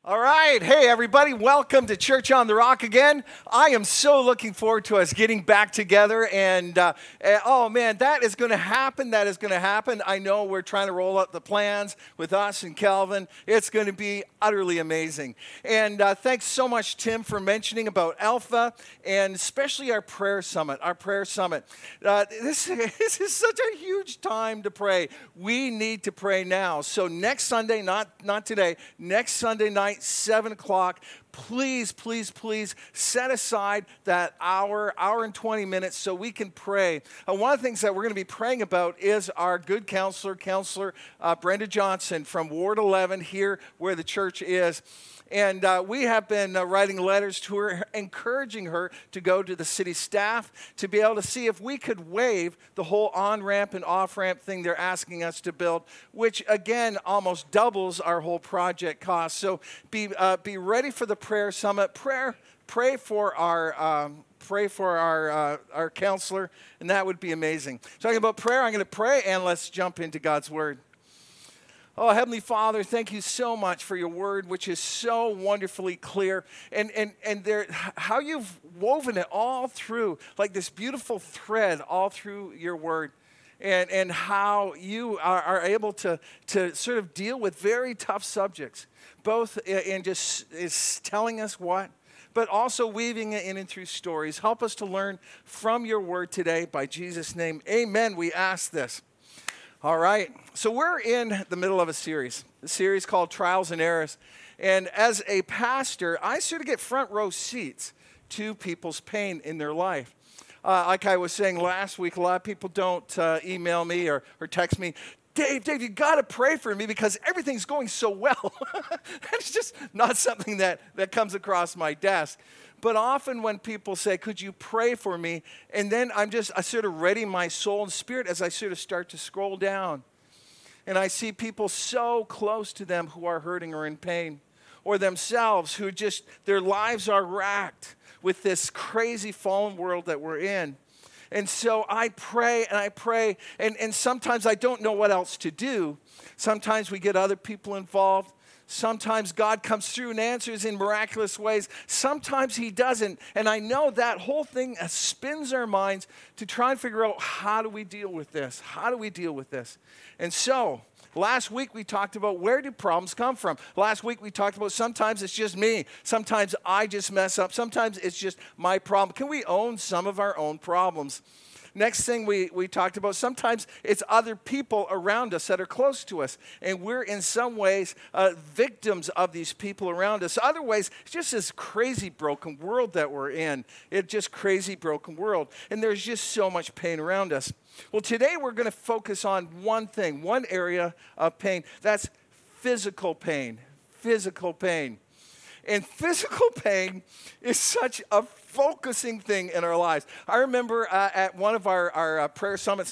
All right. Hey, everybody. Welcome to Church on the Rock again. I am so looking forward to us getting back together. Oh, man, that is going to happen. That is going to happen. I know we're trying to roll out the plans with us and Calvin. It's going to be utterly amazing. And thanks so much, Tim, for mentioning about Alpha and especially our prayer summit. This is such a huge time to pray. We need to pray now. So next Sunday, not today, next Sunday night, 7 o'clock, please set aside that hour and 20 minutes so we can pray. One of the things that we're going to be praying about is our good counselor, Brenda Johnson from Ward 11 here where the church is. And we have been writing letters to her, encouraging her to go to the city staff to be able to see if we could waive the whole on-ramp and off-ramp thing they're asking us to build, which, again, almost doubles our whole project cost. So be ready for the prayer summit. Pray for our counselor, and that would be amazing. Talking about prayer, I'm going to pray, and let's jump into God's Word. Oh, Heavenly Father, thank you so much for your word, which is so wonderfully clear. And how you've woven it all through, like this beautiful thread all through your word. And how you are able to sort of deal with very tough subjects, both in just is telling us what, but also weaving it in and through stories. Help us to learn from your word today. By Jesus' name, amen, we ask this. All right, so we're in the middle of a series called Trials and Errors. And as a pastor, I sort of get front row seats to people's pain in their life. Like I was saying last week, a lot of people don't email me or text me, Dave, you got to pray for me because everything's going so well. It's just not something that comes across my desk. But often when people say, could you pray for me? And then I sort of ready my soul and spirit as I sort of start to scroll down. And I see people so close to them who are hurting or in pain. Or themselves who just, their lives are racked with this crazy fallen world that we're in. And so I pray, and sometimes I don't know what else to do. Sometimes we get other people involved. Sometimes God comes through and answers in miraculous ways. Sometimes he doesn't. And I know that whole thing spins our minds to try and figure out, how do we deal with this? How do we deal with this? And so last week we talked about, where do problems come from? Last week we talked about, sometimes it's just me. Sometimes I just mess up. Sometimes it's just my problem. Can we own some of our own problems? Next thing we talked about, sometimes it's other people around us that are close to us. And we're in some ways victims of these people around us. Other ways, it's just this crazy broken world that we're in. It's just crazy broken world. And there's just so much pain around us. Well, today we're going to focus on one thing, one area of pain. That's physical pain. Physical pain. And physical pain is such a focusing thing in our lives. I remember at one of our prayer summits,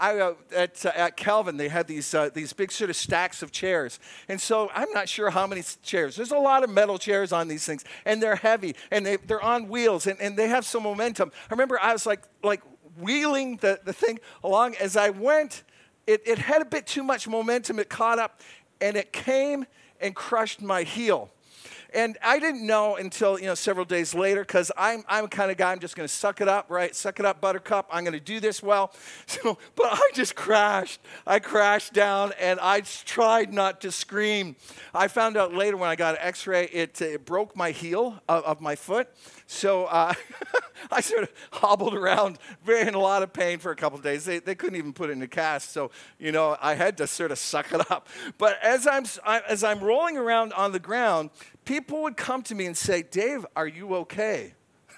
at Calvin, they had these big sort of stacks of chairs. And so I'm not sure how many chairs. There's a lot of metal chairs on these things, and they're heavy, and they're on wheels, and they have some momentum. I remember I was like wheeling the thing along as I went. It had a bit too much momentum. It caught up, and it came and crushed my heel. And I didn't know until, several days later, because I'm the kind of guy, I'm just going to suck it up, right? Suck it up, buttercup. I'm going to do this well. But I just crashed. I crashed down, and I tried not to scream. I found out later when I got an x-ray, it broke my heel of my foot. So I sort of hobbled around in a lot of pain for a couple of days. They couldn't even put it in a cast. So, I had to sort of suck it up. But as I'm rolling around on the ground, people would come to me and say, Dave, are you okay?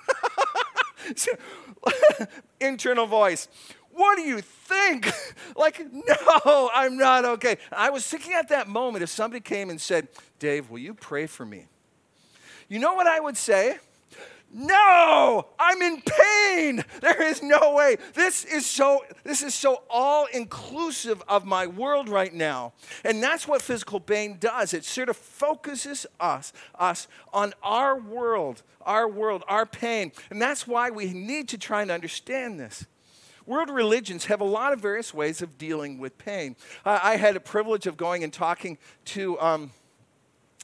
Internal voice, what do you think? No, I'm not okay. I was thinking at that moment, if somebody came and said, Dave, will you pray for me? You know what I would say? No, I'm in pain. There is no way. This is so all-inclusive of my world right now. And that's what physical pain does. It sort of focuses us on our world, our pain. And that's why we need to try and understand this. World religions have a lot of various ways of dealing with pain. I had a privilege of going and talking to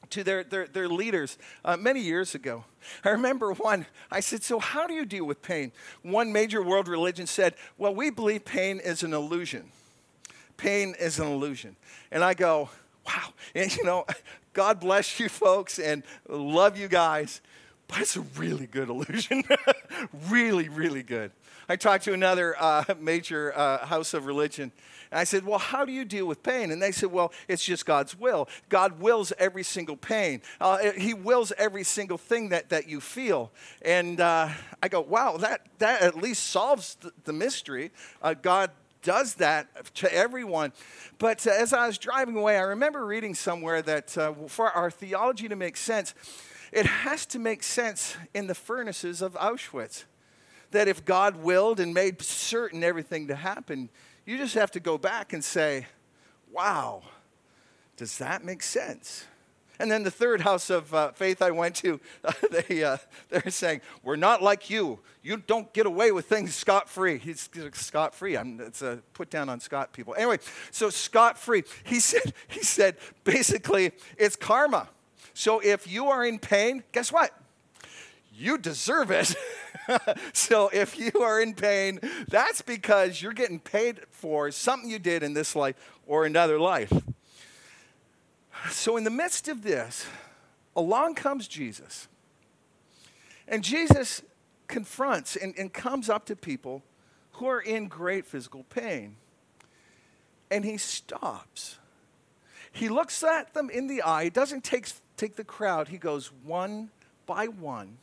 to their leaders many years ago. I remember one, I said, so how do you deal with pain? One major world religion said, well, we believe pain is an illusion. Pain is an illusion. And I go, wow, and God bless you folks and love you guys, but it's a really good illusion. Really, really good. I talked to another major house of religion, and I said, well, how do you deal with pain? And they said, well, it's just God's will. God wills every single pain. He wills every single thing that you feel. And I go, wow, that at least solves the mystery. God does that to everyone. But as I was driving away, I remember reading somewhere that for our theology to make sense, it has to make sense in the furnaces of Auschwitz. That if God willed and made certain everything to happen, you just have to go back and say, wow, does that make sense? And then the third house of faith I went to, they're saying, we're not like you. You don't get away with things scot-free. He's scot-free. It's a put down on Scott people. Anyway, so scot-free. He said, basically, it's karma. So if you are in pain, guess what? You deserve it. So if you are in pain, that's because you're getting paid for something you did in this life or another life. So in the midst of this, along comes Jesus. And Jesus confronts and comes up to people who are in great physical pain. And he stops. He looks at them in the eye. He doesn't take the crowd. He goes one by one.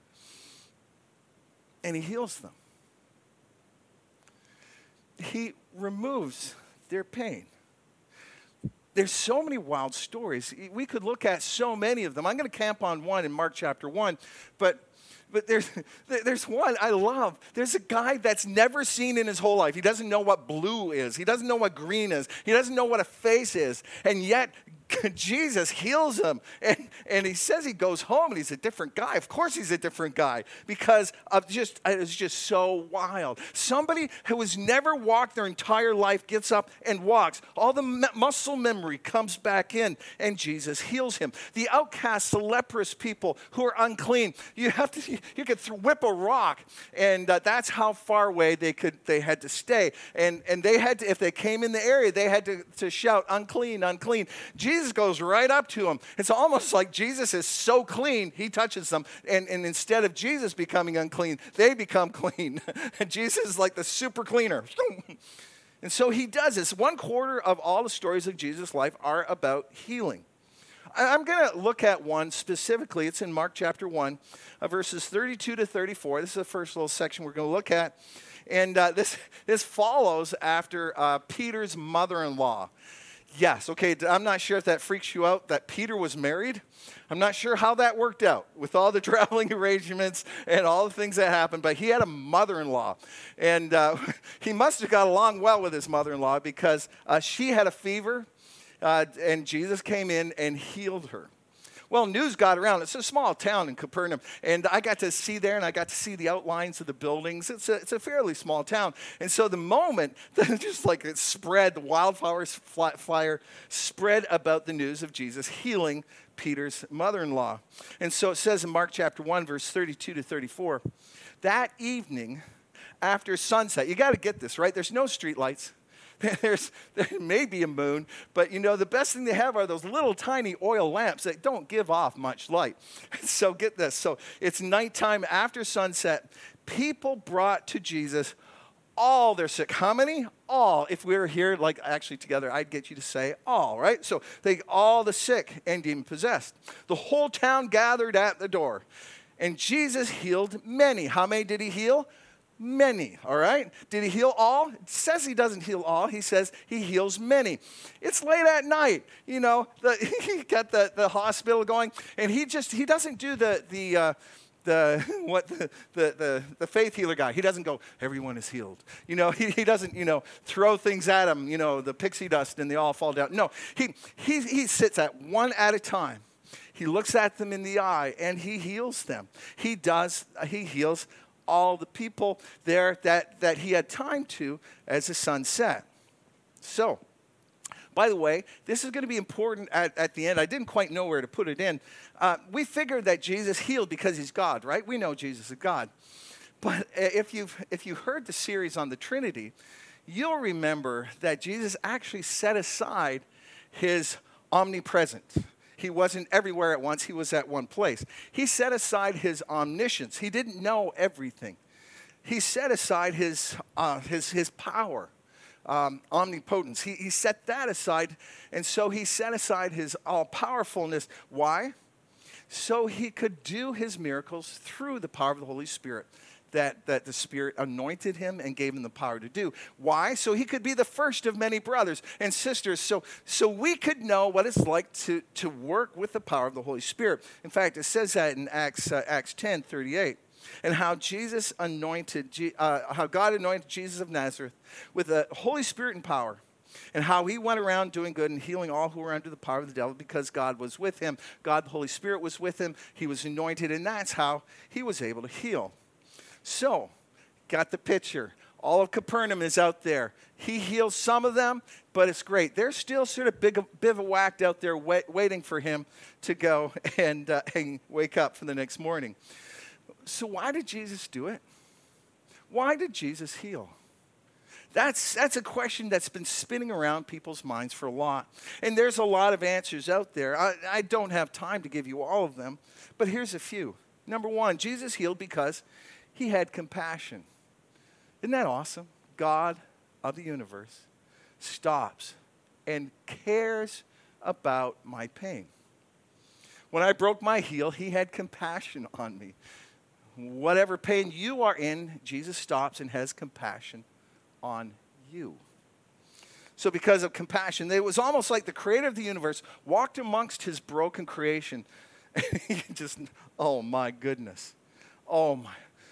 And he heals them. He removes their pain. There's so many wild stories. We could look at so many of them. I'm going to camp on one in Mark chapter 1. But there's one I love. There's a guy that's never seen in his whole life. He doesn't know what blue is. He doesn't know what green is. He doesn't know what a face is. And yet Jesus heals him. And he says he goes home and he's a different guy. Of course he's a different guy because it was just so wild. Somebody who has never walked their entire life gets up and walks. All the muscle memory comes back in and Jesus heals him. The outcasts, the leprous people who are unclean, you could whip a rock and that's how far away they had to stay. And they had to, if they came in the area, they had to shout, unclean, unclean. Jesus goes right up to them. It's almost like Jesus is so clean, he touches them. And instead of Jesus becoming unclean, they become clean. And Jesus is like the super cleaner. And so he does this. 1/4 of all the stories of Jesus' life are about healing. I'm going to look at one specifically. It's in Mark chapter 1, verses 32 to 34. This is the first little section we're going to look at. And this follows after Peter's mother-in-law. Yes, okay, I'm not sure if that freaks you out that Peter was married. I'm not sure how that worked out with all the traveling arrangements and all the things that happened, but he had a mother-in-law. And he must have got along well with his mother-in-law because she had a fever, and Jesus came in and healed her. Well, news got around. It's a small town in Capernaum, and I got to see there, and I got to see the outlines of the buildings. It's a fairly small town, and so the moment that just like it spread, the wildfire spread about the news of Jesus healing Peter's mother-in-law. And so it says in Mark chapter 1, verse 32 to 34, that evening after sunset, you got to get this, right? There's no streetlights. There may be a moon, but the best thing they have are those little tiny oil lamps that don't give off much light. So get this. So it's nighttime after sunset. People brought to Jesus all their sick. How many? All. If we were here, like actually together, I'd get you to say all, right? So all the sick and demon-possessed. The whole town gathered at the door. And Jesus healed many. How many did he heal? Many, all right? Did he heal all? It says he doesn't heal all. He says he heals many. It's late at night. He got the hospital going, and he doesn't do the faith healer guy. He doesn't go, everyone is healed. He doesn't, throw things at them, the pixie dust, and they all fall down. No, he sits at one at a time. He looks at them in the eye, and he heals them. He heals all the people there that he had time to as the sun set. So, By the way, this is going to be important at the end. I didn't quite know where to put it in. We figured that Jesus healed because he's God, right? We know Jesus is God. But if you've heard the series on the Trinity, you'll remember that Jesus actually set aside his omnipresence. He wasn't everywhere at once. He was at one place. He set aside his omniscience. He didn't know everything. He set aside his power, omnipotence. He set that aside, and so he set aside his all-powerfulness. Why? So he could do his miracles through the power of the Holy Spirit that the Spirit anointed him and gave him the power to do. Why? So he could be the first of many brothers and sisters. So we could know what it's like to work with the power of the Holy Spirit. In fact, it says that in Acts 10:38. And how how God anointed Jesus of Nazareth with the Holy Spirit and power, and how he went around doing good and healing all who were under the power of the devil because God was with him. God, the Holy Spirit, was with him. He was anointed, and that's how he was able to heal. So, got the picture. All of Capernaum is out there. He heals some of them, but it's great. They're still sort of bivouacked out there waiting for him to go and wake up for the next morning. So why did Jesus do it? Why did Jesus heal? That's a question that's been spinning around people's minds for a lot. And there's a lot of answers out there. I don't have time to give you all of them, but here's a few. Number one, Jesus healed because he had compassion. Isn't that awesome? God of the universe stops and cares about my pain. When I broke my heel, he had compassion on me. Whatever pain you are in, Jesus stops and has compassion on you. So because of compassion, it was almost like the creator of the universe walked amongst his broken creation. Just, oh my goodness. Oh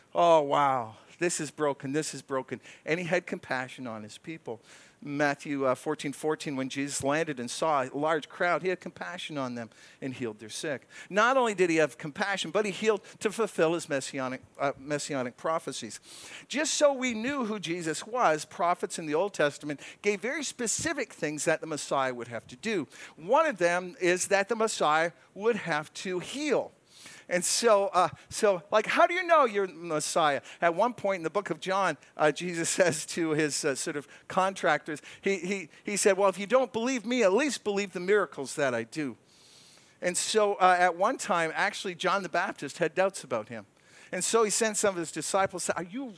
wow. This is broken. And he had compassion on his people. Matthew 14:14, when Jesus landed and saw a large crowd, he had compassion on them and healed their sick. Not only did he have compassion, but he healed to fulfill his messianic prophecies. Just so we knew who Jesus was, prophets in the Old Testament gave very specific things that the Messiah would have to do. One of them is that the Messiah would have to heal. And so, how do you know you're the Messiah? At one point in the book of John, Jesus says to his sort of contractors, he said, well, if you don't believe me, at least believe the miracles that I do. And so at one time, actually, John the Baptist had doubts about him. And so he sent some of his disciples, said, are you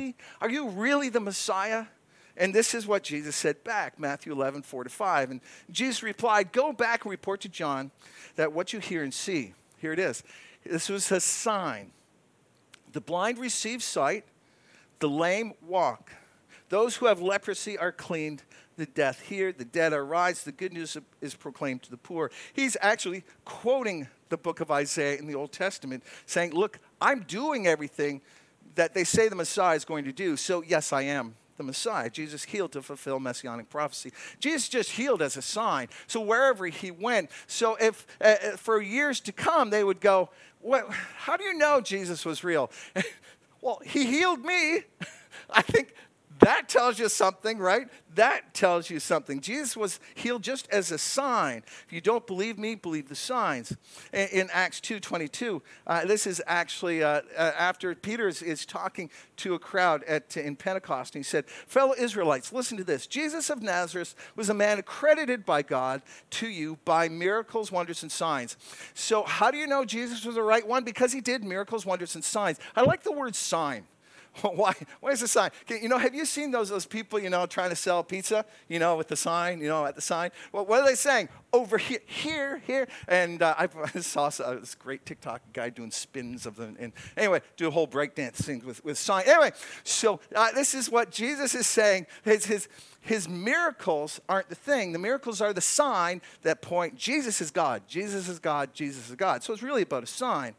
really the Messiah? And this is what Jesus said back, Matthew 11:4-5. And Jesus replied, go back and report to John that what you hear and see. Here it is. This was a sign. The blind receive sight, the lame walk. Those who have leprosy are cleaned, the deaf hear, the dead are raised, the good news is proclaimed to the poor. He's actually quoting the book of Isaiah in the Old Testament, saying, look, I'm doing everything that they say the Messiah is going to do, so yes, I am the Messiah. Jesus healed to fulfill messianic prophecy. Jesus just healed as a sign. So wherever he went, so if for years to come, they would go, how do you know Jesus was real? Well, he healed me. I think that tells you something, right? That tells you something. Jesus was healed just as a sign. If you don't believe me, believe the signs. In Acts 2:22, this is actually after Peter is talking to a crowd in Pentecost. And he said, fellow Israelites, listen to this. Jesus of Nazareth was a man accredited by God to you by miracles, wonders, and signs. So how do you know Jesus was the right one? Because he did miracles, wonders, and signs. I like the word sign. Why is the sign? Have you seen those people, trying to sell pizza, with the sign, at the sign? Well, what are they saying? Over here. And I saw this great TikTok guy doing spins of them. And anyway, do a whole breakdance thing with sign. Anyway, so this is what Jesus is saying. His miracles aren't the thing. The miracles are the sign that point, Jesus is God. Jesus is God. Jesus is God. So it's really about a sign.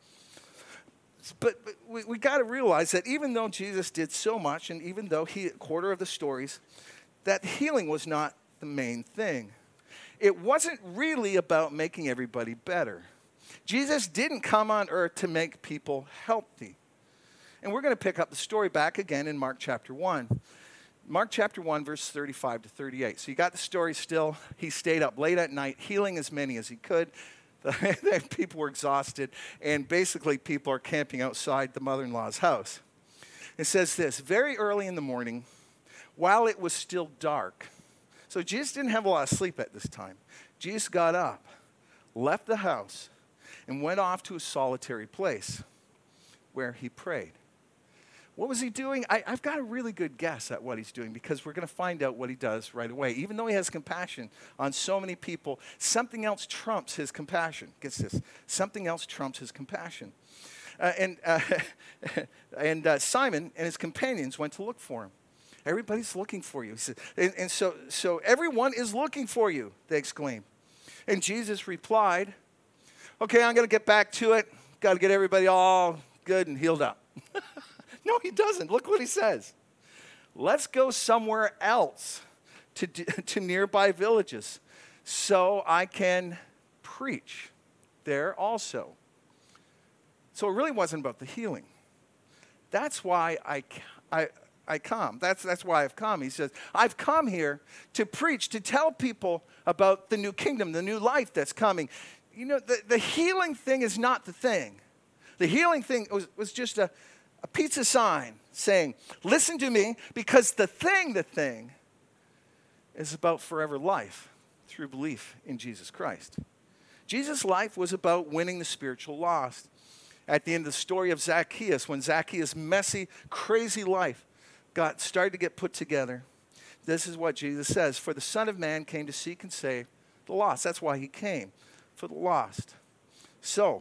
But we got to realize that even though Jesus did so much, and even though a quarter of the stories, that healing was not the main thing. It wasn't really about making everybody better. Jesus didn't come on earth to make people healthy. And we're going to pick up the story back again in Mark chapter 1. Mark chapter 1, verse 35 to 38. So you got the story still. He stayed up late at night, healing as many as he could. People were exhausted, and basically people are camping outside the mother-in-law's house. It says this, very early in the morning, while it was still dark. So Jesus didn't have a lot of sleep at this time. Jesus got up, left the house, and went off to a solitary place where he prayed. What was he doing? I've got a really good guess at what he's doing because we're going to find out what he does right away. Even though he has compassion on so many people, something else trumps his compassion. Gets this? Something else trumps his compassion. And Simon and his companions went to look for him. Everybody's looking for you. And so everyone is looking for you, they exclaimed. And Jesus replied, okay, I'm going to get back to it. Got to get everybody all good and healed up. No, he doesn't. Look what he says. Let's go somewhere else to nearby villages so I can preach there also. So it really wasn't about the healing. That's why I come. That's why I've come. He says, I've come here to preach, to tell people about the new kingdom, the new life that's coming. You know, the healing thing is not the thing. The healing thing was just a pizza sign saying, listen to me, because the thing is about forever life through belief in Jesus Christ. Jesus' life was about winning the spiritual lost. At the end of the story of Zacchaeus, when Zacchaeus' messy, crazy life started to get put together, this is what Jesus says, for the Son of Man came to seek and save the lost. That's why he came, for the lost. So,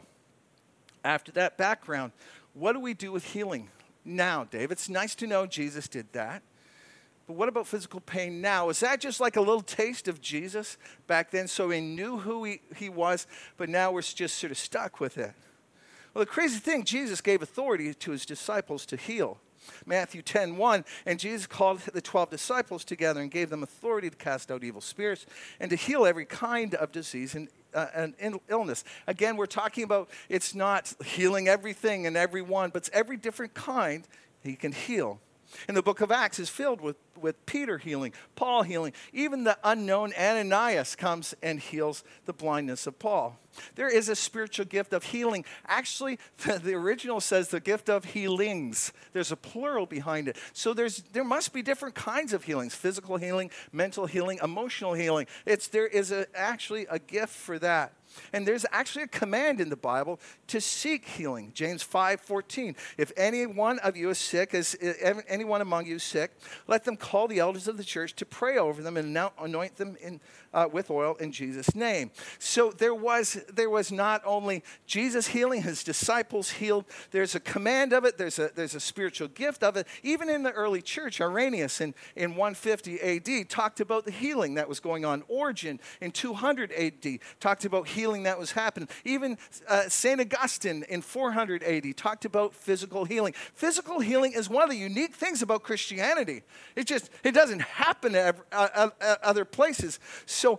after that background, what do we do with healing now, Dave? It's nice to know Jesus did that. But what about physical pain now? Is that just like a little taste of Jesus back then so we knew who he was, but now we're just sort of stuck with it? Well, the crazy thing, Jesus gave authority to his disciples to heal. Matthew 10:1, and Jesus called the 12 disciples together and gave them authority to cast out evil spirits and to heal every kind of disease and illness. Again, we're talking about it's not healing everything and everyone, but it's every different kind he can heal. And the book of Acts is filled with Peter healing, Paul healing. Even the unknown Ananias comes and heals the blindness of Paul. There is a spiritual gift of healing. Actually, the original says the gift of healings. There's a plural behind it. So there must be different kinds of healings: physical healing, mental healing, emotional healing. There is actually a gift for that. And there's actually a command in the Bible to seek healing. James 5:14. If any one of you is sick, anyone among you is sick, let them call the elders of the church to pray over them and anoint them with oil in Jesus' name. So there was not only Jesus healing, his disciples healed. There's a command of it. There's a spiritual gift of it. Even in the early church, Irenaeus in 150 A.D. talked about the healing that was going on. Origen in 200 A.D. talked about healing that was happening. Even St. Augustine in 400 A.D. talked about physical healing. Physical healing is one of the unique things about Christianity. It doesn't happen at other places. So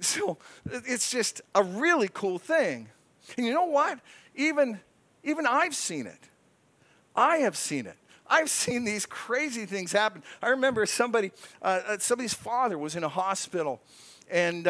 it's just a really cool thing. And you know what? Even I've seen it. I have seen it. I've seen these crazy things happen. I remember somebody's father was in a hospital, and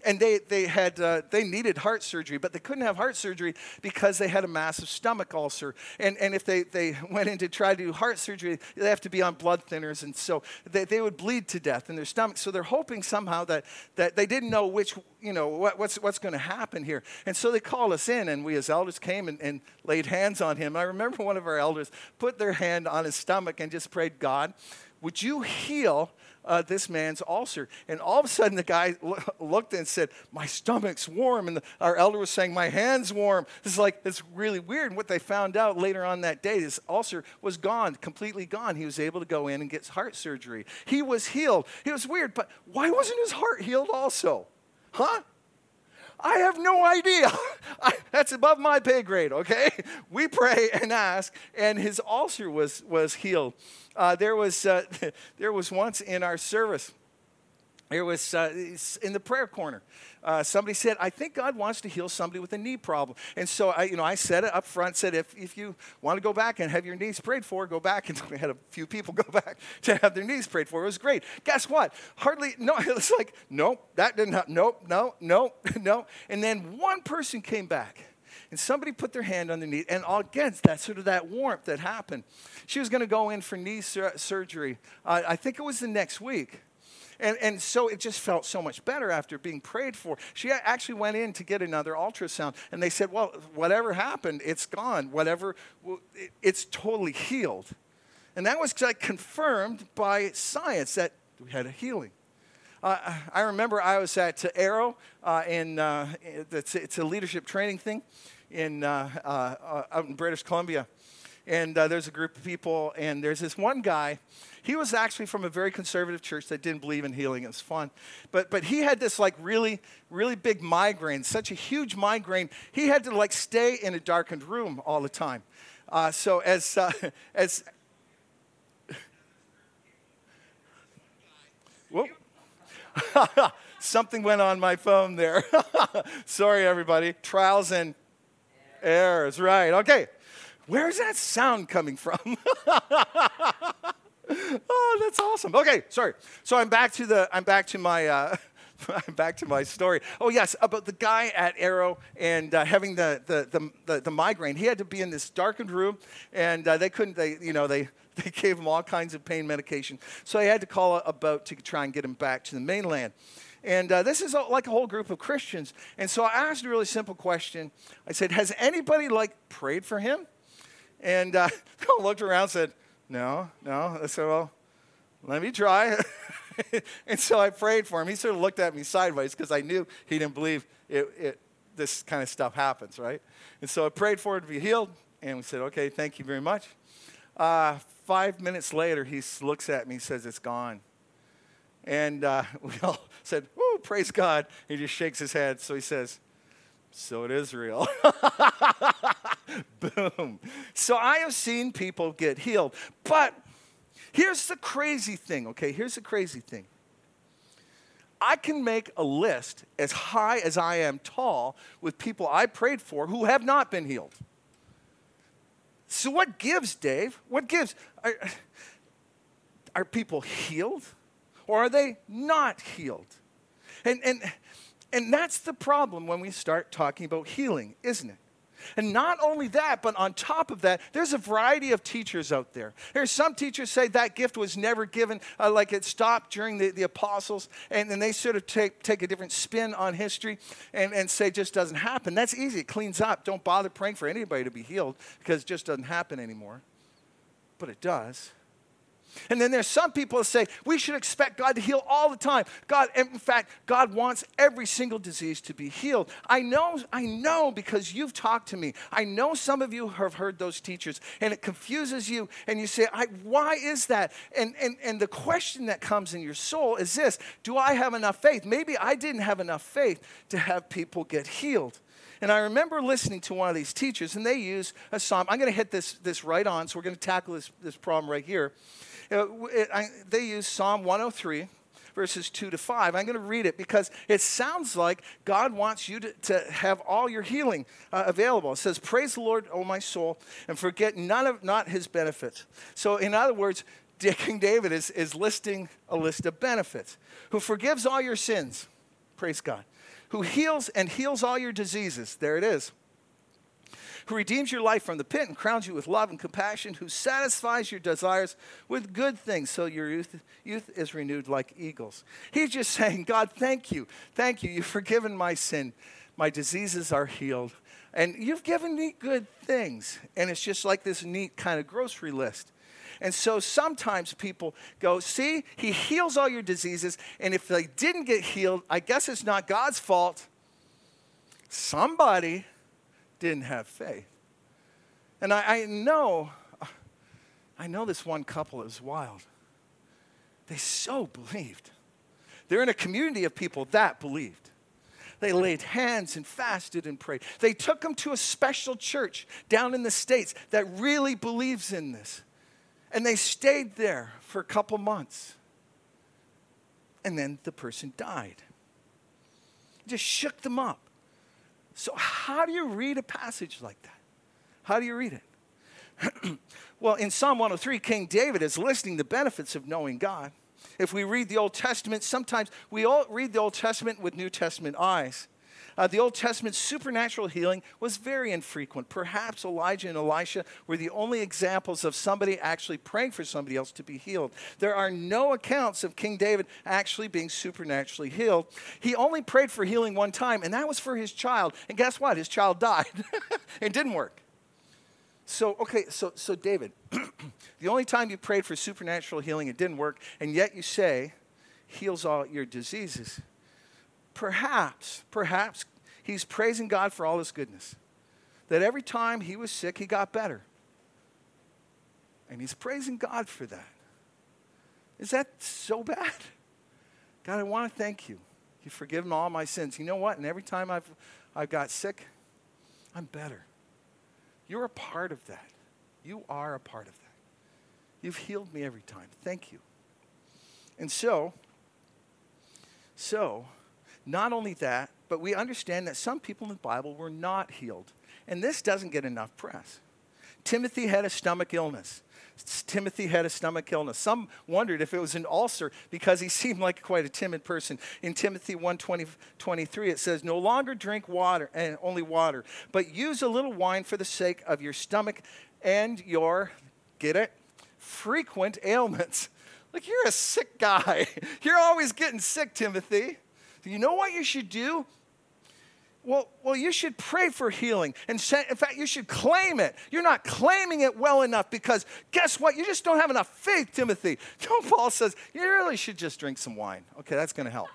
they needed heart surgery, but they couldn't have heart surgery because they had a massive stomach ulcer. And if they went in to try to do heart surgery, they have to be on blood thinners, and so they would bleed to death in their stomach. So they're hoping somehow that they didn't know what's going to happen here. And so they called us in, and we as elders came and laid hands on him. I remember one of our elders put their hand on his stomach and just prayed, God, would you heal this man's ulcer? And all of a sudden the guy looked and said, my stomach's warm. And our elder was saying, my hand's warm. It's really weird. And what they found out later on that day, this ulcer was gone, completely gone. He was able to go in and get heart surgery. He was healed. It was weird, but why wasn't his heart healed also? Huh? I have no idea. That's above my pay grade, okay? We pray and ask, and his ulcer was healed. There was once in our service, It was in the prayer corner. Somebody said, I think God wants to heal somebody with a knee problem. And so I said it up front, said, if you want to go back and have your knees prayed for, go back. And we had a few people go back to have their knees prayed for. It was great. Guess what? It was like, nope, that didn't happen. Nope, no. And then one person came back. And somebody put their hand on their knee, and against that sort of that warmth that happened. She was going to go in for knee surgery. I think it was the next week. And so it just felt so much better after being prayed for. She actually went in to get another ultrasound, and they said, well, whatever happened, it's gone. It's totally healed. And that was confirmed by science that we had a healing. I remember I was at Arrow, it's a leadership training thing out in British Columbia. And there's a group of people, and there's this one guy. He was actually from a very conservative church that didn't believe in healing. It was fun. But he had this really, really big migraine, such a huge migraine. He had to stay in a darkened room all the time. So as whoop. Something went on my phone there. Sorry, everybody. Trials and errors. Right. Okay. Where's that sound coming from? Oh, that's awesome. Okay, sorry. So I'm back to my story. Oh yes, about the guy at Arrow and having the migraine. He had to be in this darkened room, and they gave him all kinds of pain medication. So I had to call a boat to try and get him back to the mainland. And this is like a whole group of Christians. And so I asked a really simple question. I said, has anybody prayed for him? And they all looked around and said, no. I said, well, let me try. And so I prayed for him. He sort of looked at me sideways because I knew he didn't believe this kind of stuff happens, right? And so I prayed for him to be healed. And we said, okay, thank you very much. 5 minutes later, he looks at me and says, it's gone. And we all said, woo, praise God. He just shakes his head. So he says, so it is real. Boom. So I have seen people get healed. But here's the crazy thing, okay? Here's the crazy thing. I can make a list as high as I am tall with people I prayed for who have not been healed. So what gives, Dave? What gives? Are people healed? Or are they not healed? And that's the problem when we start talking about healing, isn't it? And not only that, but on top of that, there's a variety of teachers out there. There's some teachers say that gift was never given, it stopped during the apostles, and then they sort of take a different spin on history and say it just doesn't happen. That's easy. It cleans up. Don't bother praying for anybody to be healed because it just doesn't happen anymore. But it does. And then there's some people that say we should expect God to heal all the time. In fact, God wants every single disease to be healed. I know because you've talked to me. I know some of you have heard those teachers, and it confuses you, and you say, why is that? And the question that comes in your soul is this: do I have enough faith? Maybe I didn't have enough faith to have people get healed. And I remember listening to one of these teachers, and they use a psalm. I'm going to hit this right on, so we're going to tackle this problem right here. They use Psalm 103, verses 2 to 5. I'm going to read it because it sounds like God wants you to have all your healing available. It says, praise the Lord, O my soul, and forget not his benefits. So in other words, King David is listing a list of benefits. Who forgives all your sins, praise God. Who heals all your diseases, there it is. Who redeems your life from the pit and crowns you with love and compassion, who satisfies your desires with good things so your youth is renewed like eagles. He's just saying, God, thank you. Thank you. You've forgiven my sin. My diseases are healed. And you've given me good things. And it's just like this neat kind of grocery list. And so sometimes people go, see, he heals all your diseases, and if they didn't get healed, I guess it's not God's fault. Somebody didn't have faith. And I know this one couple is wild. They so believed. They're in a community of people that believed. They laid hands and fasted and prayed. They took them to a special church down in the States that really believes in this. And they stayed there for a couple months. and then the person died. It just shook them up. So how do you read a passage like that? How do you read it? Well, in Psalm 103, King David is listing the benefits of knowing God. If we read the Old Testament, sometimes we all read the Old Testament with New Testament eyes. The Old Testament supernatural healing was very infrequent. Perhaps Elijah and Elisha were the only examples of somebody actually praying for somebody else to be healed. There are no accounts of King David actually being supernaturally healed. He only prayed for healing one time, and that was for his child. And guess what? His child died. It didn't work. So David, the only time you prayed for supernatural healing, it didn't work, and yet you say, heals all your diseases. Perhaps he's praising God for all his goodness. That every time he was sick, he got better. And he's praising God for that. Is that so bad? God, I want to thank you. You've forgiven all my sins. You know what? And every time I've got sick, I'm better. You're a part of that. You are a part of that. You've healed me every time. Thank you. And so, not only that, but we understand that some people in the Bible were not healed. And this doesn't get enough press. Timothy had a stomach illness. Some wondered if it was an ulcer because he seemed like quite a timid person. In Timothy 1:23, it says, no longer drink water, and only water, but use a little wine for the sake of your stomach and your, get it, frequent ailments. Like, you're a sick guy. You're always getting sick, Timothy. You know what you should do? Well, you should pray for healing. And in fact, you should claim it. You're not claiming it well enough because guess what? You just don't have enough faith, Timothy. Paul says, you really should just drink some wine. Okay, that's going to help.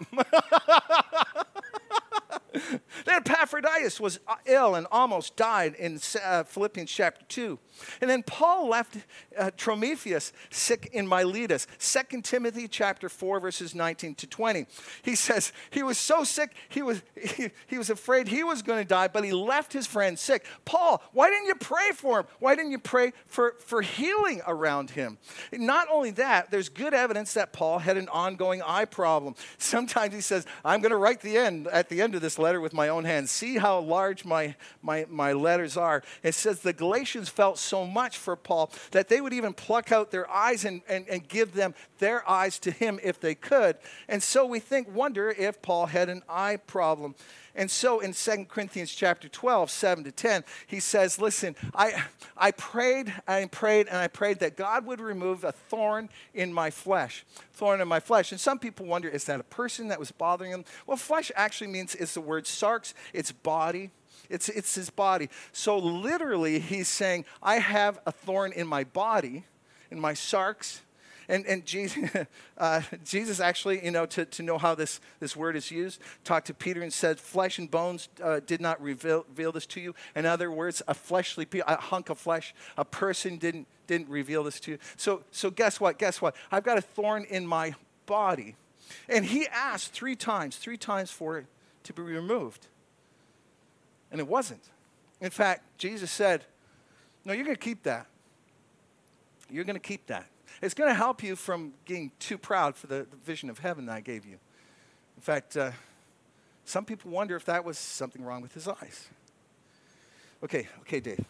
Then Epaphroditus was ill and almost died in Philippians chapter 2. And then Paul left Trophimus sick in Miletus. 2 Timothy chapter 4, verses 19 to 20. He says he was so sick, he was afraid he was going to die, but he left his friend sick. Paul, why didn't you pray for him? Why didn't you pray for healing around him? Not only that, there's good evidence that Paul had an ongoing eye problem. Sometimes he says, I'm going to write at the end of this letter with my own hand. See how large my letters are. It says the Galatians felt so much for Paul that they would even pluck out their eyes and give them their eyes to him if they could. And so we wonder if Paul had an eye problem. And so in 2 Corinthians chapter 12, 7 to 10, he says, listen, I prayed that God would remove a thorn in my flesh. And some people wonder, is that a person that was bothering him? Well, flesh actually means, it's the word sarx, it's body. It's his body. So literally, he's saying, I have a thorn in my body, in my sarx. And Jesus actually, to know how this word is used, talked to Peter and said, flesh and bones did not reveal this to you. In other words, a hunk of flesh, a person didn't reveal this to you. So guess what? I've got a thorn in my body. And he asked three times for it to be removed. And it wasn't. In fact, Jesus said, no, you're going to keep that. You're going to keep that. It's going to help you from getting too proud for the vision of heaven that I gave you. In fact, some people wonder if that was something wrong with his eyes. Okay, Dave.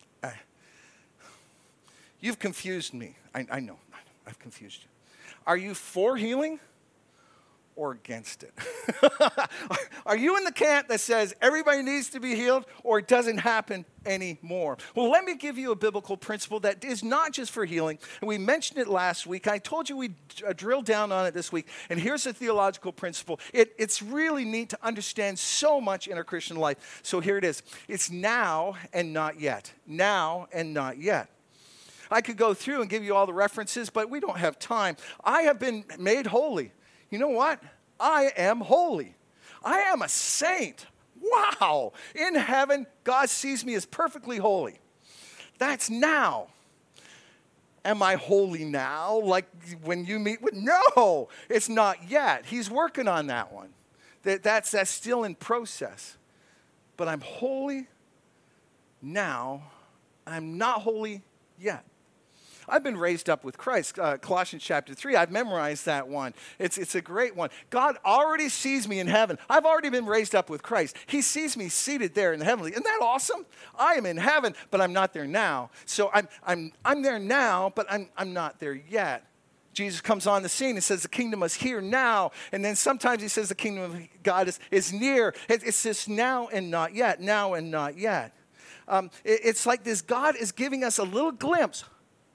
You've confused me. I know. I've confused you. Are you for healing or against it? Are you in the camp that says everybody needs to be healed or it doesn't happen anymore? Well, let me give you a biblical principle that is not just for healing. And we mentioned it last week. I told you we'd drill down on it this week. And here's a theological principle. It's really neat to understand so much in our Christian life. So here it is. It's now and not yet. Now and not yet. I could go through and give you all the references, but we don't have time. I have been made holy. You know what? I am holy. I am a saint. Wow. In heaven, God sees me as perfectly holy. That's now. Am I holy now? Like when you meet with? No, it's not yet. He's working on that one. That's still in process. But I'm holy now. I'm not holy yet. I've been raised up with Christ. Colossians chapter 3, I've memorized that one. It's a great one. God already sees me in heaven. I've already been raised up with Christ. He sees me seated there in the heavenly. Isn't that awesome? I am in heaven, but I'm not there now. So I'm there now, but I'm not there yet. Jesus comes on the scene and says the kingdom is here now. And then sometimes he says the kingdom of God is near. It's this now and not yet, now and not yet. It's like this God is giving us a little glimpse.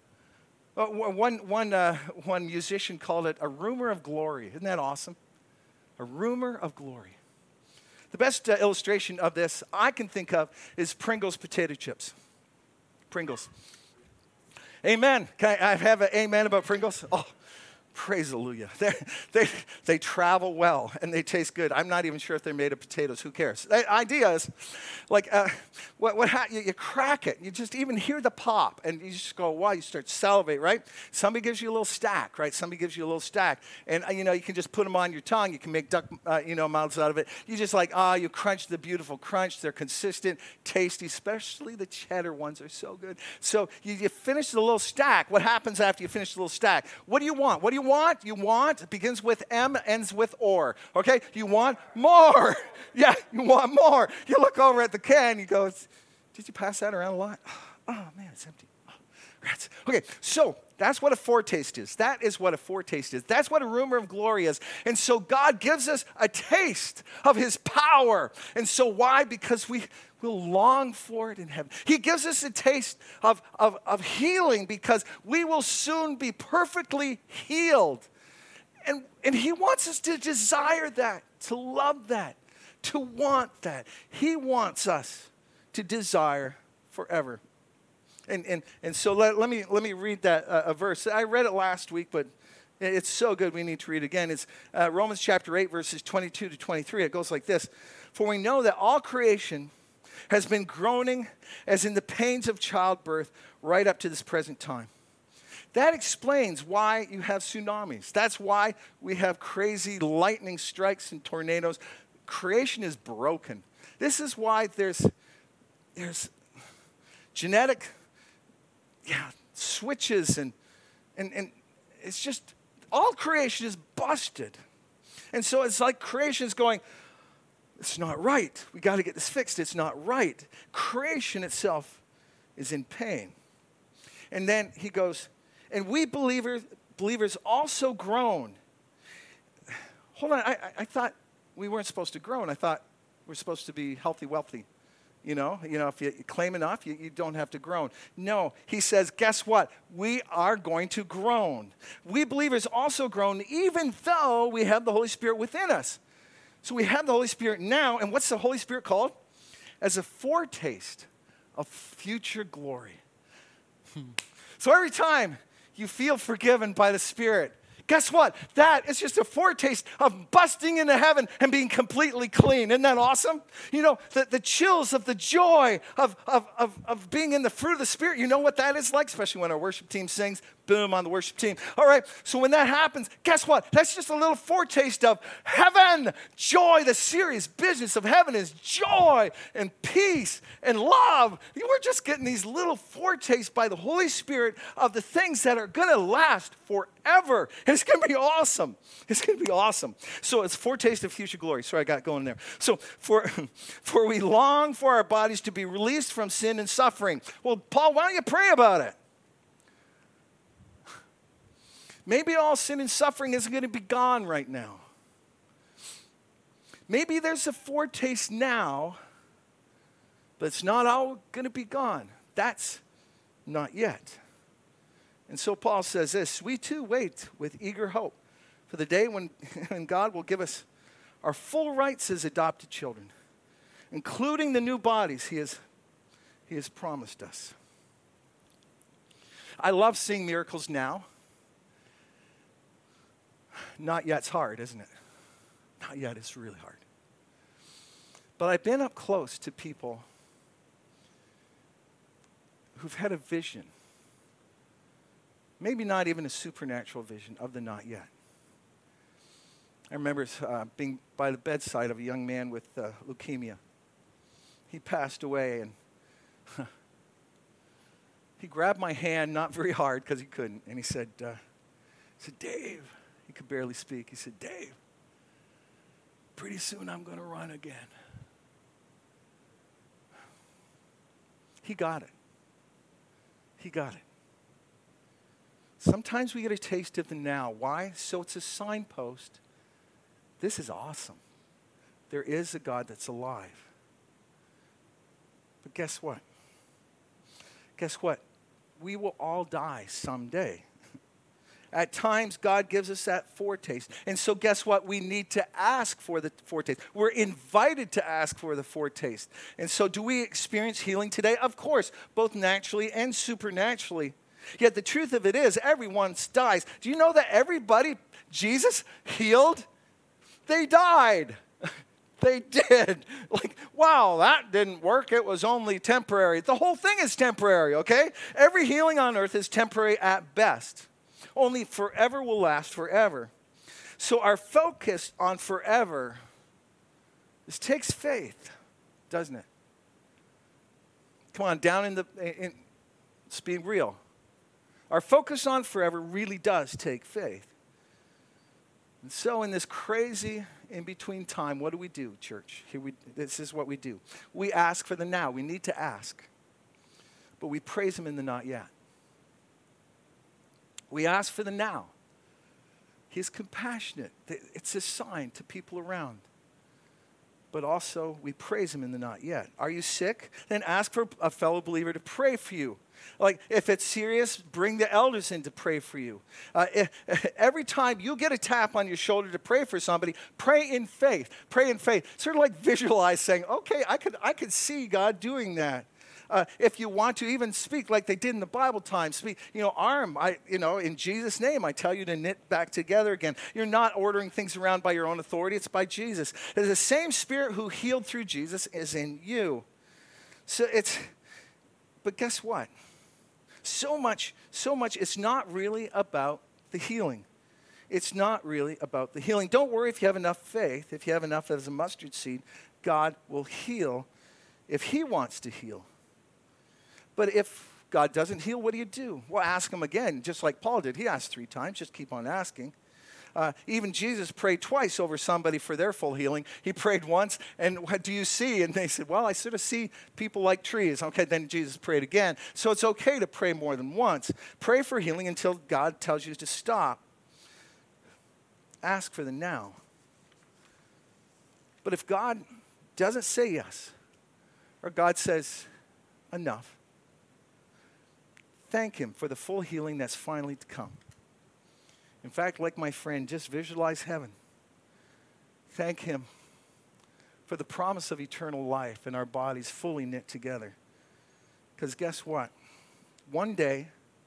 One musician called it a rumor of glory. Isn't that awesome? A rumor of glory. The best illustration of this I can think of is Pringles potato chips. Pringles. Amen. Can I have an amen about Pringles? Oh, praise hallelujah. They travel well and they taste good. I'm not even sure if they're made of potatoes. Who cares? The idea is, like, you crack it. You just even hear the pop and you just go, wow, you start to salivate, right? Somebody gives you a little stack, right? Somebody gives you a little stack. And, you can just put them on your tongue. You can make duck, mouths out of it. You just you crunch the beautiful crunch. They're consistent, tasty, especially the cheddar ones are so good. So you finish the little stack. What happens after you finish the little stack? What do you want? What do you want? You want, it begins with M, ends with or. Okay? You want more. Yeah, you want more. You look over at the can, you go, did you pass that around a lot? Oh, man, it's empty. Oh, rats. Okay, so that's what a foretaste is. That is what a foretaste is. That's what a rumor of glory is. And so God gives us a taste of his power. And so why? Because we'll long for it in heaven. He gives us a taste of healing because we will soon be perfectly healed. And he wants us to desire that, to love that, to want that. He wants us to desire forever. And so let me read that a verse. I read it last week, but it's so good we need to read it again. It's Romans chapter 8, verses 22 to 23. It goes like this. For we know that all creation has been groaning as in the pains of childbirth right up to this present time. That explains why you have tsunamis. That's why we have crazy lightning strikes and tornadoes. Creation is broken. This is why there's genetic switches and it's just all creation is busted. And so it's like creation is going, it's not right. We got to get this fixed. It's not right. Creation itself is in pain. And then he goes, and we believers also groan. Hold on, I thought we weren't supposed to groan. I thought we're supposed to be healthy, wealthy. If you claim enough, you don't have to groan. No, he says, guess what? We are going to groan. We believers also groan, even though we have the Holy Spirit within us. So we have the Holy Spirit now, and what's the Holy Spirit called? As a foretaste of future glory. So every time you feel forgiven by the Spirit, guess what? That is just a foretaste of busting into heaven and being completely clean. Isn't that awesome? The chills of the joy of being in the fruit of the Spirit. You know what that is like? Especially when our worship team sings, boom, on the worship team. All right, so when that happens, guess what? That's just a little foretaste of heaven. Joy, the serious business of heaven is joy and peace and love. We're just getting these little foretastes by the Holy Spirit of the things that are going to last forever. And it's going to be awesome. It's going to be awesome. So it's foretaste of future glory. Sorry, I got going there. So for we long for our bodies to be released from sin and suffering. Well, Paul, why don't you pray about it? Maybe all sin and suffering isn't going to be gone right now. Maybe there's a foretaste now, but it's not all going to be gone. That's not yet. And so Paul says this, we too wait with eager hope for the day when God will give us our full rights as adopted children, including the new bodies he has promised us. I love seeing miracles now. Not yet's hard, isn't it? Not yet, it's really hard. But I've been up close to people who've had a vision, maybe not even a supernatural vision of the not yet. I remember being by the bedside of a young man with leukemia. He passed away, and He grabbed my hand, not very hard because he couldn't, and he said, Dave, he could barely speak. He said, Dave, pretty soon I'm going to run again. He got it. He got it. Sometimes we get a taste of the now. Why? So it's a signpost. This is awesome. There is a God that's alive. But guess what? Guess what? We will all die someday. At times, God gives us that foretaste. And so guess what? We need to ask for the foretaste. We're invited to ask for the foretaste. And so do we experience healing today? Of course, both naturally and supernaturally. Yet the truth of it is, everyone dies. Do you know that everybody Jesus healed, they died? They did. Like, wow, that didn't work. It was only temporary. The whole thing is temporary, okay? Every healing on earth is temporary at best. Only forever will last forever. So our focus on forever, this takes faith, doesn't it? Come on, down let's be real. Our focus on forever really does take faith. And so in this crazy in-between time, what do, church? This is what we do. We ask for the now. We need to ask. But we praise him in the not yet. We ask for the now. He's compassionate. It's a sign to people around. But also, we praise him in the not yet. Are you sick? Then ask for a fellow believer to pray for you. Like, if it's serious, bring the elders in to pray for you. Every time you get a tap on your shoulder to pray for somebody, pray in faith. Pray in faith. Sort of like visualize saying, okay, I could see God doing that. If you want to even speak like they did in the Bible times, speak, in Jesus' name, I tell you to knit back together again. You're not ordering things around by your own authority. It's by Jesus. The same Spirit who healed through Jesus is in you. But guess what? So much, it's not really about the healing. It's not really about the healing. Don't worry if you have enough faith. If you have enough as a mustard seed, God will heal if he wants to heal. But if God doesn't heal, what do? Well, ask him again, just like Paul did. He asked 3 times. Just keep on asking. Even Jesus prayed twice over somebody for their full healing. He prayed once, and what do you see? And they said, well, I sort of see people like trees. Okay, then Jesus prayed again. So it's okay to pray more than once. Pray for healing until God tells you to stop. Ask for the now. But if God doesn't say yes, or God says, enough, thank him for the full healing that's finally to come. In fact, like my friend, just visualize heaven. Thank him for the promise of eternal life and our bodies fully knit together. Because guess what? One day,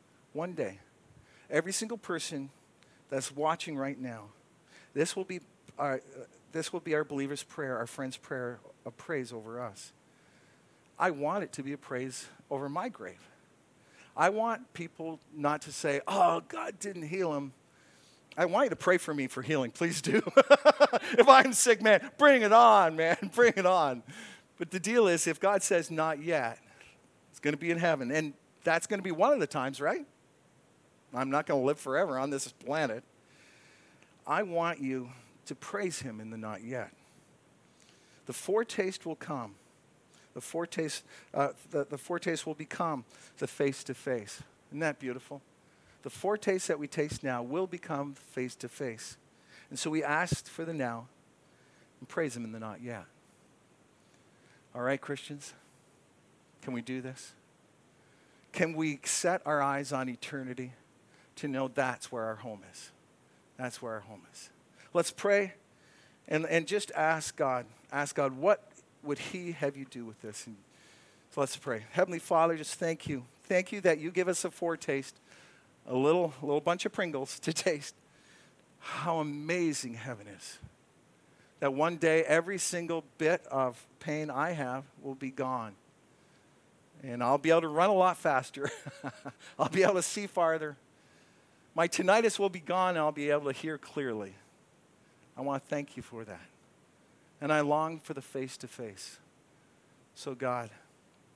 every single person that's watching right now, this will be our believer's prayer, our friend's prayer of praise over us. I want it to be a praise over my grave. I want people not to say, oh, God didn't heal him. I want you to pray for me for healing. Please do. If I'm sick, man, bring it on, man. Bring it on. But the deal is, if God says not yet, it's going to be in heaven. And that's going to be one of the times, right? I'm not going to live forever on this planet. I want you to praise him in the not yet. The foretaste will come. The foretaste will become the face-to-face. Isn't that beautiful? The foretaste that we taste now will become face-to-face. And so we asked for the now and praise him in the not yet. All right, Christians, can we do this? Can we set our eyes on eternity to know that's where our home is? That's where our home is. Let's pray and just ask God, what would he have you do with this? And so let's pray. Heavenly Father, just thank you. Thank you that you give us a foretaste, a little bunch of Pringles to taste how amazing heaven is. That one day every single bit of pain I have will be gone. And I'll be able to run a lot faster. I'll be able to see farther. My tinnitus will be gone and I'll be able to hear clearly. I want to thank you for that. And I long for the face-to-face. So God,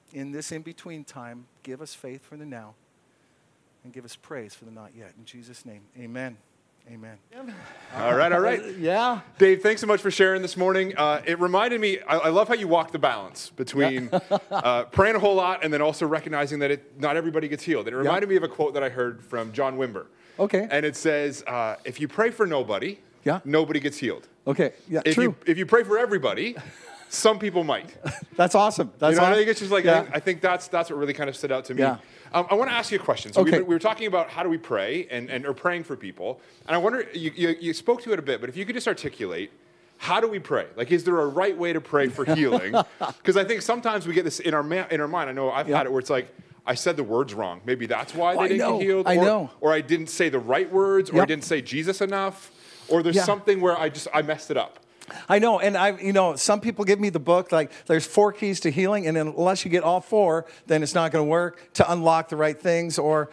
in this in-between time, give us faith for the now and give us praise for the not yet. In Jesus' name, amen. Amen. All right. Yeah. Dave, thanks so much for sharing this morning. It reminded me, I love how you walk the balance between praying a whole lot and then also recognizing that not everybody gets healed. And it reminded me of a quote that I heard from John Wimber. Okay. And it says, if you pray for nobody, nobody gets healed. Okay. Yeah, true. If you pray for everybody, some people might. That's awesome. That's awesome. I think it's just like, I think that's what really kind of stood out to me. Yeah. I want to ask you a question. So we were talking about how do we pray and or praying for people. And I wonder, you spoke to it a bit, but if you could just articulate, how do we pray? Like, is there a right way to pray for healing? Because I think sometimes we get this in our mind. I know I've had it where it's like, I said the words wrong. Maybe that's why they didn't get healed. Or I didn't say the right words, or I didn't say Jesus enough, or there's something where I messed it up. I know, and some people give me the book, like there's 4 keys to healing, and unless you get all 4, then it's not going to work to unlock the right things. Or,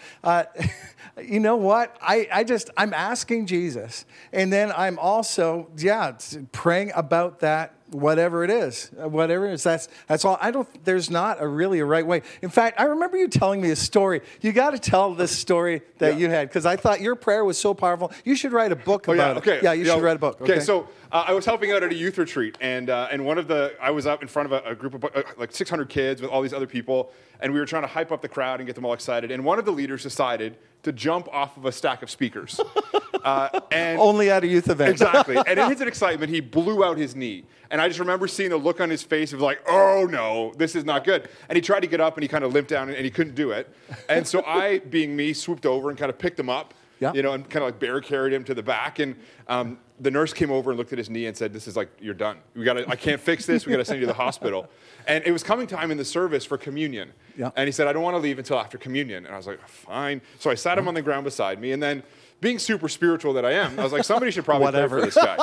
you know what? I'm asking Jesus, and then I'm also, praying about that. Whatever it is, that's all. There's not really a right way. In fact, I remember you telling me a story. You got to tell this story that you had, because I thought your prayer was so powerful. You should write a book about it. Yeah, you should write a book. Okay, so I was helping out at a youth retreat, and I was up in front of a group of like 600 kids with all these other people, and we were trying to hype up the crowd and get them all excited. And one of the leaders decided to jump off of a stack of speakers. And only at a youth event. Exactly. And in his excitement, he blew out his knee. And I just remember seeing the look on his face of like, oh no, this is not good. And he tried to get up and he kind of limped down and he couldn't do it. And so I, being me, swooped over and kind of picked him up, and kind of like bear carried him to the back. And the nurse came over and looked at his knee and said, this is like, you're done. I can't fix this. We got to send you to the hospital. And it was coming time in the service for communion. And he said, I don't want to leave until after communion. And I was like, fine. So I sat him on the ground beside me, and then being super spiritual that I am, I was like, somebody should probably pray for this guy.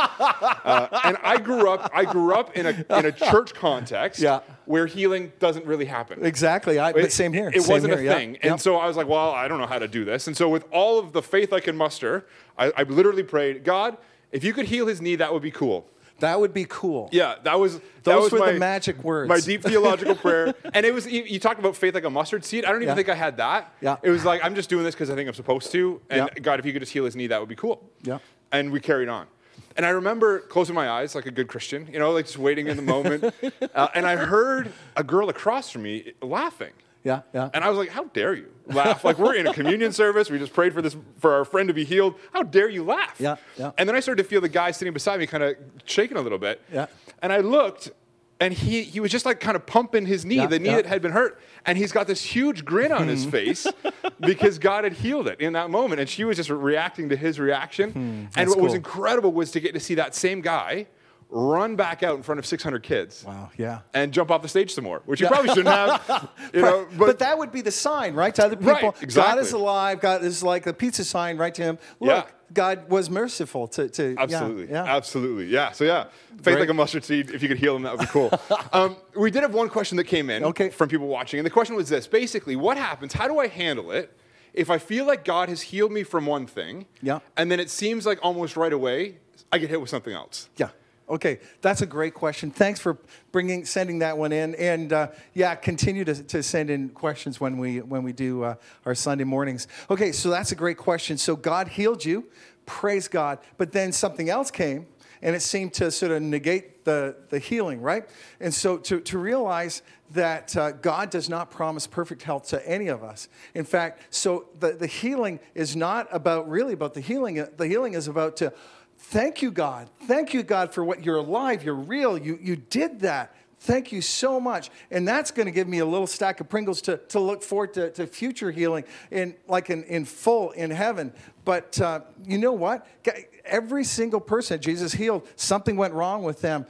And I grew up in a church context where healing doesn't really happen. Exactly. But same here. It wasn't a thing. And so I was like, well, I don't know how to do this. And so with all of the faith I can muster, I literally prayed, God, if you could heal his knee, that would be cool. That would be cool. Yeah, those were the magic words. My deep theological prayer. And it was, you talked about faith like a mustard seed. I don't even think I had that. Yeah. It was like, I'm just doing this because I think I'm supposed to. And God, if you could just heal his knee, that would be cool. Yeah. And we carried on. And I remember closing my eyes like a good Christian, like just waiting in the moment. And I heard a girl across from me laughing. Yeah. And I was like, how dare you laugh? Like, we're in a communion service. We just prayed for our friend to be healed. How dare you laugh? Yeah. And then I started to feel the guy sitting beside me kind of shaking a little bit. Yeah. And I looked, and he was just like kind of pumping his knee, the knee that had been hurt. And he's got this huge grin on his face because God had healed it in that moment. And she was just reacting to his reaction. And what was incredible was to get to see that same guy run back out in front of 600 kids. Wow, yeah. And jump off the stage some more, which you probably shouldn't have. But that would be the sign, right, to other people. Right, exactly. God is alive. God is like a pizza sign right to him. Look, God was merciful to Absolutely. Yeah. Absolutely. Yeah. So faith like a mustard seed. If you could heal them, that would be cool. We did have one question that came in from people watching. And the question was this. Basically, what happens? How do I handle it if I feel like God has healed me from one thing, and then it seems like almost right away I get hit with something else? Yeah. Okay, that's a great question. Thanks for sending that one in, and continue to send in questions when we do our Sunday mornings. Okay, so that's a great question. So God healed you, praise God, but then something else came, and it seemed to sort of negate the healing, right? And so to realize that God does not promise perfect health to any of us. In fact, so the healing is not really about the healing. The healing is about to thank you, God. Thank you, God, for what you're alive. You're real. You did that. Thank you so much. And that's going to give me a little stack of Pringles to look forward to future healing in full in heaven. But you know what? Every single person Jesus healed, something went wrong with them.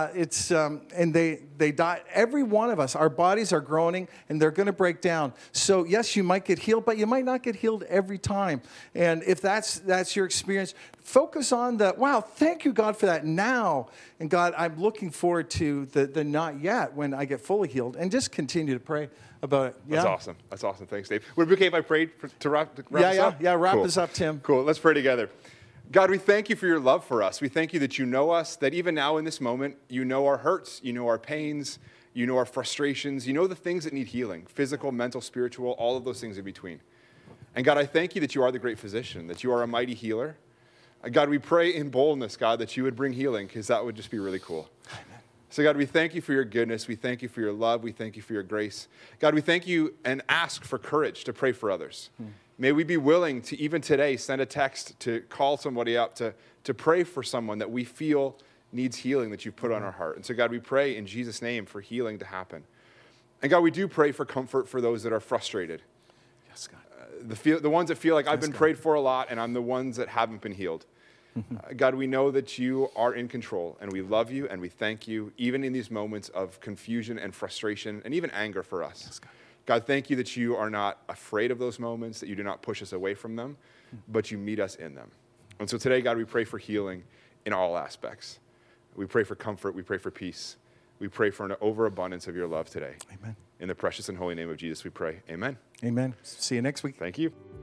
And they died. Every one of us, our bodies are groaning and they're going to break down. So yes, you might get healed, but you might not get healed every time. And if that's your experience, focus on thank you, God, for that now. And God, I'm looking forward to the not yet when I get fully healed, and just continue to pray about it. Yeah? That's awesome. Thanks, Dave. Would it be okay if I prayed to wrap us up? Yeah, wrap us up, Tim. Cool. Let's pray together. God, we thank you for your love for us. We thank you that you know us, that even now in this moment, you know our hurts, you know our pains. You know our frustrations. You know the things that need healing, physical, mental, spiritual, all of those things in between. And God, I thank you that you are the great physician, that you are a mighty healer. God, we pray in boldness, God, that you would bring healing, because that would just be really cool. Amen. So God, we thank you for your goodness. We thank you for your love. We thank you for your grace. God, we thank you and ask for courage to pray for others. May we be willing to, even today, send a text to call somebody up, to pray for someone that we feel needs healing that you've put on our heart. And so God, we pray in Jesus' name for healing to happen. And God, we do pray for comfort for those that are frustrated. Yes, God. The ones that feel like I've been prayed for a lot and I'm the ones that haven't been healed. God, we know that you are in control, and we love you and we thank you, even in these moments of confusion and frustration and even anger for us. Yes, God. God, thank you that you are not afraid of those moments, that you do not push us away from them, but you meet us in them. And so today, God, we pray for healing in all aspects. We pray for comfort. We pray for peace. We pray for an overabundance of your love today. Amen. In the precious and holy name of Jesus, we pray. Amen. Amen. See you next week. Thank you.